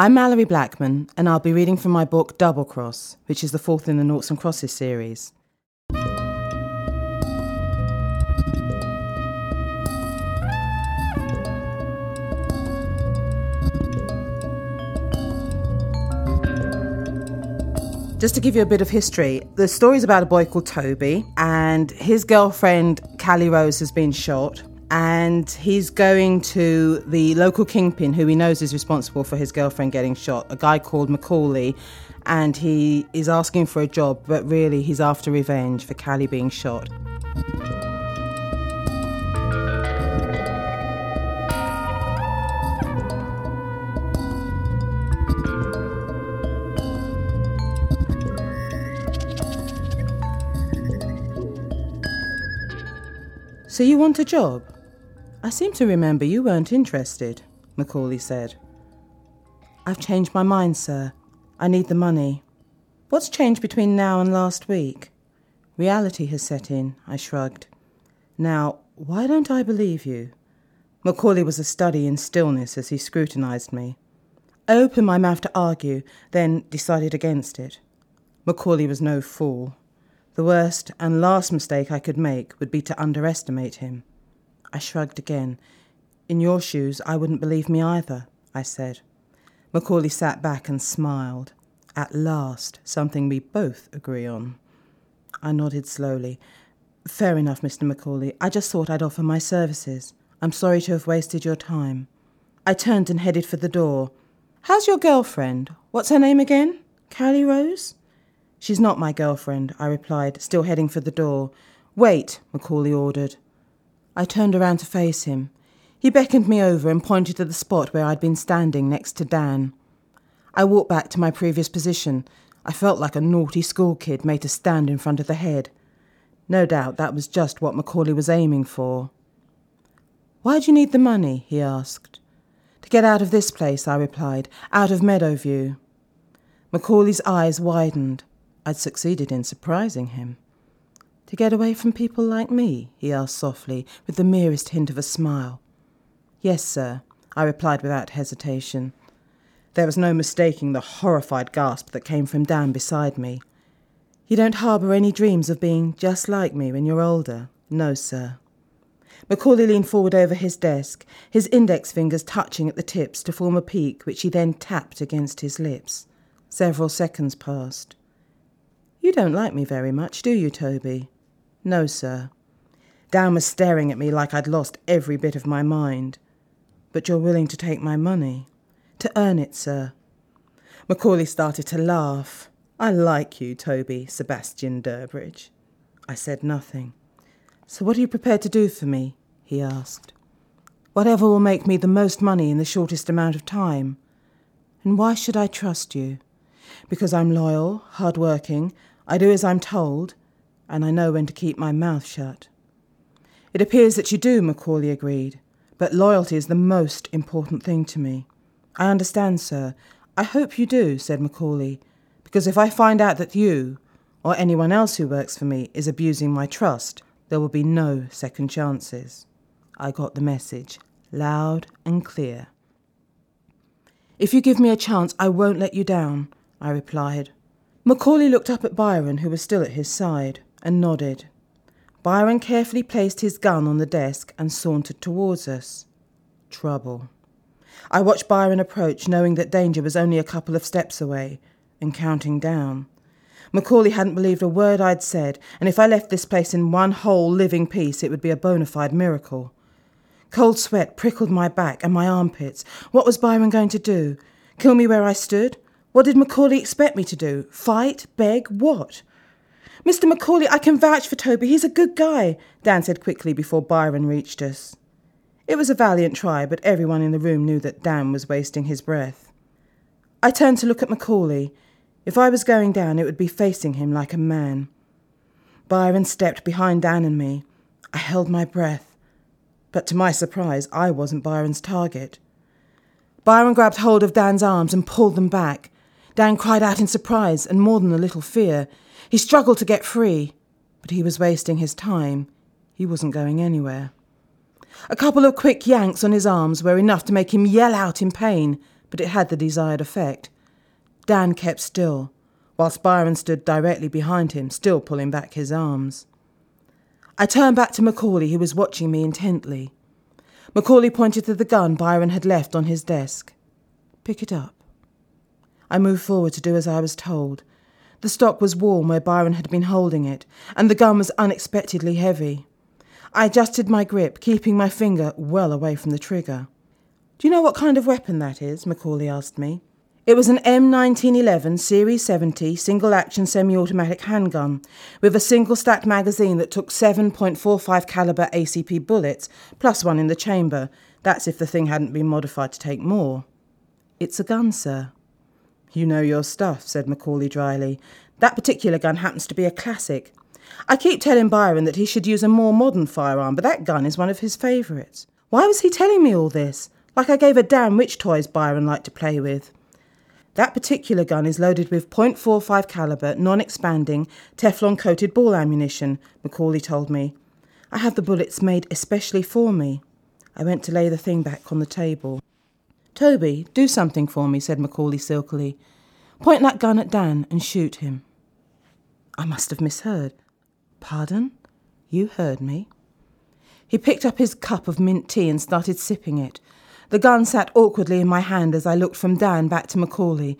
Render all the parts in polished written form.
I'm Mallory Blackman, and I'll be reading from my book Double Cross, which is the fourth in the Noughts and Crosses series. Just to give you a bit of history, the story's about a boy called Toby, and his girlfriend, Callie Rose, has been shot, and he's going to the local kingpin who he knows is responsible for his girlfriend getting shot, a guy called Macaulay, and he is asking for a job, but really he's after revenge for Callie being shot. So you want a job? I seem to remember you weren't interested, Macaulay said. I've changed my mind, sir. I need the money. What's changed between now and last week? Reality has set in, I shrugged. Now, why don't I believe you? Macaulay was a study in stillness as he scrutinised me. I opened my mouth to argue, then decided against it. Macaulay was no fool. The worst and last mistake I could make would be to underestimate him. I shrugged again. In your shoes, I wouldn't believe me either, I said. Macaulay sat back and smiled. At last, something we both agree on. I nodded slowly. Fair enough, Mr. Macaulay. I just thought I'd offer my services. I'm sorry to have wasted your time. I turned and headed for the door. How's your girlfriend? What's her name again? Callie Rose? She's not my girlfriend, I replied, still heading for the door. Wait, Macaulay ordered. I turned around to face him. He beckoned me over and pointed to the spot where I'd been standing next to Dan. I walked back to my previous position. I felt like a naughty school kid made to stand in front of the head. No doubt that was just what Macaulay was aiming for. Why do you need the money? He asked. To get out of this place, I replied, out of Meadowview. Macaulay's eyes widened. I'd succeeded in surprising him. To get away from people like me? He asked softly, with the merest hint of a smile. Yes, sir, I replied without hesitation. There was no mistaking the horrified gasp that came from Dan beside me. You don't harbour any dreams of being just like me when you're older? No, sir. Macaulay leaned forward over his desk, his index fingers touching at the tips to form a peak which he then tapped against his lips. Several seconds passed. You don't like me very much, do you, Toby? No, sir. Dan was staring at me like I'd lost every bit of my mind. But you're willing to take my money? To earn it, sir. Macaulay started to laugh. I like you, Toby, Sebastian Durbridge. I said nothing. So what are you prepared to do for me? He asked. Whatever will make me the most money in the shortest amount of time. And why should I trust you? Because I'm loyal, hard-working, I do as I'm told, and I know when to keep my mouth shut. It appears that you do, Macaulay agreed, but loyalty is the most important thing to me. I understand, sir. I hope you do, said Macaulay, because if I find out that you, or anyone else who works for me, is abusing my trust, there will be no second chances. I got the message, loud and clear. If you give me a chance, I won't let you down, I replied. Macaulay looked up at Byron, who was still at his side, and nodded. Byron carefully placed his gun on the desk and sauntered towards us. Trouble. I watched Byron approach, knowing that danger was only a couple of steps away, and counting down. Macaulay hadn't believed a word I'd said, and if I left this place in one whole living piece, it would be a bona fide miracle. Cold sweat prickled my back and my armpits. What was Byron going to do? Kill me where I stood? What did Macaulay expect me to do? Fight? Beg? What? Mr. Macaulay, I can vouch for Toby. He's a good guy, Dan said quickly before Byron reached us. It was a valiant try, but everyone in the room knew that Dan was wasting his breath. I turned to look at Macaulay. If I was going down, it would be facing him like a man. Byron stepped behind Dan and me. I held my breath. But to my surprise, I wasn't Byron's target. Byron grabbed hold of Dan's arms and pulled them back. Dan cried out in surprise and more than a little fear. He struggled to get free, but he was wasting his time. He wasn't going anywhere. A couple of quick yanks on his arms were enough to make him yell out in pain, but it had the desired effect. Dan kept still, whilst Byron stood directly behind him, still pulling back his arms. I turned back to Macaulay, who was watching me intently. Macaulay pointed to the gun Byron had left on his desk. "Pick it up." I moved forward to do as I was told. The stock was warm where Byron had been holding it, and the gun was unexpectedly heavy. I adjusted my grip, keeping my finger well away from the trigger. "Do you know what kind of weapon that is?" Macaulay asked me. It was an M1911 Series 70 single-action semi-automatic handgun with a single-stacked magazine that took 7.45 caliber ACP bullets, plus one in the chamber. That's if the thing hadn't been modified to take more. "It's a gun, sir." "You know your stuff," said Macaulay dryly. "That particular gun happens to be a classic. I keep telling Byron that he should use a more modern firearm, but that gun is one of his favourites." Why was he telling me all this? Like I gave a damn which toys Byron liked to play with. "That particular gun is loaded with .45 caliber, non-expanding, Teflon-coated ball ammunition," Macaulay told me. "I have the bullets made especially for me." I went to lay the thing back on the table. "Toby, do something for me," said Macaulay silkily. "Point that gun at Dan and shoot him." I must have misheard. "Pardon? You heard me." He picked up his cup of mint tea and started sipping it. The gun sat awkwardly in my hand as I looked from Dan back to Macaulay.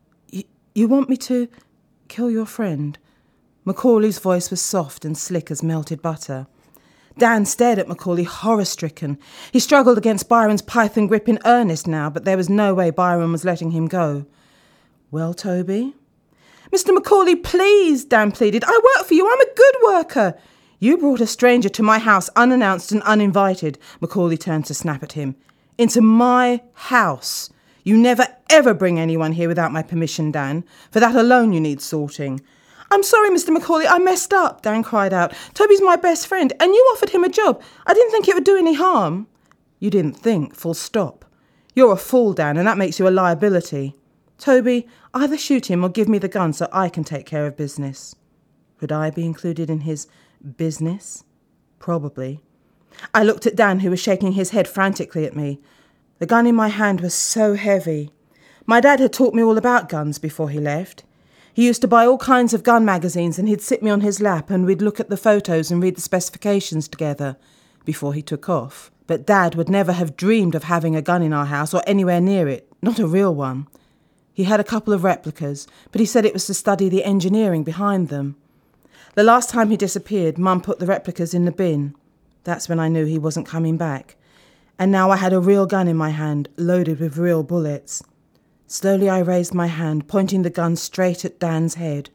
You want me to kill your friend?" Macaulay's voice was soft and slick as melted butter. Dan stared at Macaulay, horror-stricken. He struggled against Byron's python grip in earnest now, but there was no way Byron was letting him go. "Well, Toby?" "Mr. Macaulay, please," Dan pleaded. "I work for you. I'm a good worker." "You brought a stranger to my house unannounced and uninvited," Macaulay turned to snap at him. "Into my house. You never ever bring anyone here without my permission, Dan. For that alone you need sorting." "I'm sorry, Mr. Macaulay, I messed up," Dan cried out. "Toby's my best friend, and you offered him a job. I didn't think it would do any harm." "You didn't think, full stop. You're a fool, Dan, and that makes you a liability. Toby, either shoot him or give me the gun so I can take care of business." Would I be included in his business? Probably. I looked at Dan, who was shaking his head frantically at me. The gun in my hand was so heavy. My dad had taught me all about guns before he left. He used to buy all kinds of gun magazines and he'd sit me on his lap and we'd look at the photos and read the specifications together before he took off. But Dad would never have dreamed of having a gun in our house or anywhere near it, not a real one. He had a couple of replicas, but he said it was to study the engineering behind them. The last time he disappeared, Mum put the replicas in the bin. That's when I knew he wasn't coming back. And now I had a real gun in my hand, loaded with real bullets. Slowly I raised my hand, pointing the gun straight at Dan's head.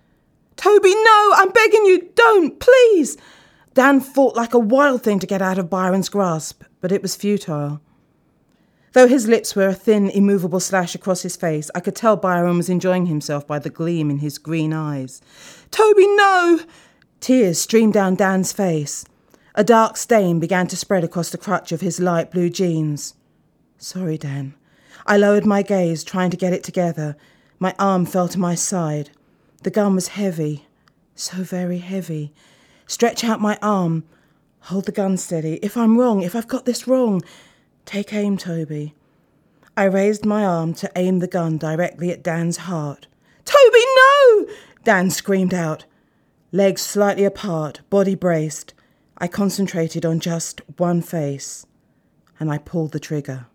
"Toby, no! I'm begging you, don't, please!" Dan fought like a wild thing to get out of Byron's grasp, but it was futile. Though his lips were a thin, immovable slash across his face, I could tell Byron was enjoying himself by the gleam in his green eyes. "Toby, no!" Tears streamed down Dan's face. A dark stain began to spread across the crotch of his light blue jeans. "Sorry, Dan." I lowered my gaze, trying to get it together. My arm fell to my side. The gun was heavy, so very heavy. Stretch out my arm. Hold the gun steady. If I'm wrong, if I've got this wrong, take aim, Toby. I raised my arm to aim the gun directly at Dan's heart. "Toby, no!" Dan screamed out. Legs slightly apart, body braced. I concentrated on just one face, and I pulled the trigger.